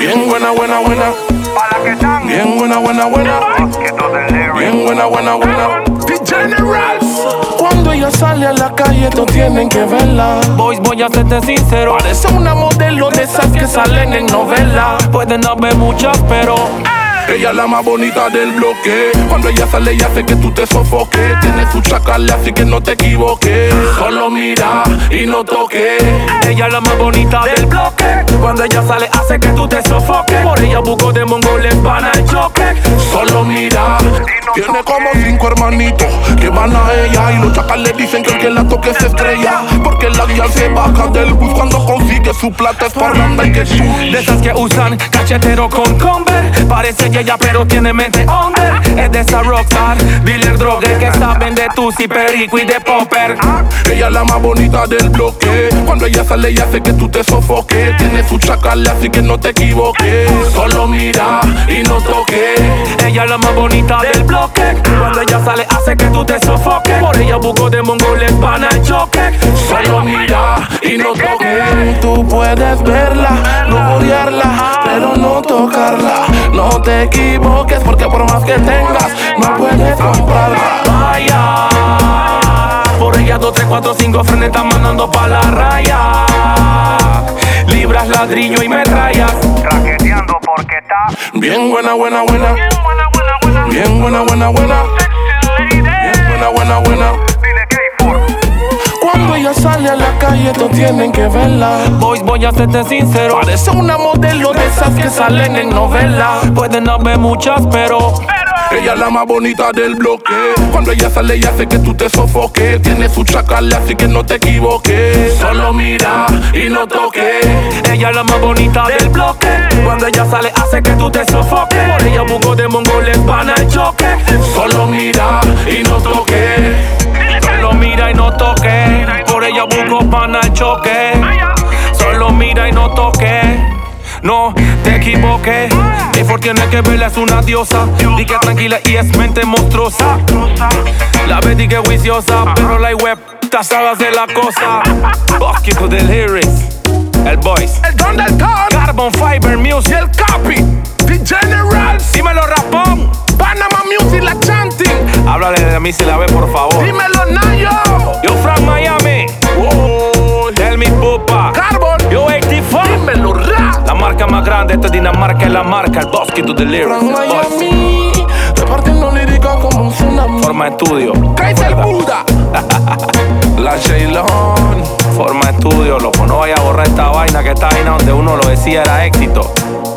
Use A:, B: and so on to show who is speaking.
A: Bien buena, buena, buena.
B: Para que están.
A: Bien buena, buena, buena.
B: Bosquito del lyric.
A: Bien buena, buena, buena. The Generals. Cuando ella sale a la calle, todos tienen que verla.
C: Boys, voy a serte sincero.
A: Parece una modelo de esas que salen en novela.
C: Pueden haber muchas, pero
A: ella es la más bonita del bloque. Cuando ella sale y hace que tú te sofoques. Tiene su chacal, así que no te equivoques. Solo mira y no toques.
C: ella es la más bonita del bloque. Cuando ella sale hace que tú te sofoques. Por ella busco de mongoles van al choque.
A: Solo mira. Tiene como 5 hermanitos que van a ella. Y los chacales dicen que el que la toque se estrella. Porque la guía se baja del bus cuando consigue su plata. Es parranda y que tú.
C: De esas que usan cachetero con Converse. Parece ella pero tiene mente under. Es de esa rockstar, dealer drogue que saben de tusi, perico y de popper.
A: Ella es la más bonita del bloque. Cuando ella sale y hace que tú te sofoques. Tiene su chacal, así que no te equivoques. Solo mira y no toques.
C: Ella es la más bonita del bloque. Cuando ella sale hace que tú te sofoques. Por ella busco de mongoles van al choque.
A: Solo mira y no toques. Tú puedes verla, no odiarla, pero no tocarla. No te equivoques porque por más que tengas, no puedes comprarla.
C: Vaya, por ella 2, 3, 4, 5 frenes están mandando pa' la raya. Libras, ladrillo y metrallas.
B: Traqueteando porque está.
A: Bien buena, buena, buena. Bien buena, buena, buena. Bien buena, buena, buena.
B: Dile K4.
A: Cuando ella sale a la calle, todos tienen que verla.
C: Boys, voy a serte sincero.
A: Parece una modelo de esas que salen en novela.
C: Pueden haber muchas, pero
A: ella es la más bonita del bloque. Cuando ella sale y hace que tú te sofoques. Tiene su chacal, así que no te equivoques. Solo mira y no toques.
C: ella es la más bonita del bloque. Cuando ella sale hace que tú te sofoques. Por ella busco de mongoles van al choque.
A: Solo mira y no toques.
C: Solo mira y no toque. Por ella busco van al choque. Solo mira y no toque. No te equivoques. K4 tiene que verla, es una diosa. Di que tranquila y es mente monstruosa. La Betty que juiciosa, pero la web sabes de la cosa. Bosquito del lyrics. El Boys,
A: El don del ton.
C: Carbon Fiber Music,
A: Y el copy. The Generals.
C: dímelo rapón.
A: Panama Music, la chanting.
C: Háblale de mí si la ve, por favor.
A: Dímelo, Nayo.
C: Yo from Miami,
A: Oh,
C: tell me pupa.
A: Carbon.
C: Yo 84,
A: Dímelo, rap.
C: la marca más grande, esta es Dinamarca, es la marca, el Bosquito del lyrics.
A: From
C: El Boys,
A: Miami. Repartiendo lírica como un tsunami.
C: Forma estudio,
A: Kaiser Buda. La Shaylon.
C: forma estudio, loco. No vaya a borrar esta vaina, que esta vaina donde uno lo decía era éxito.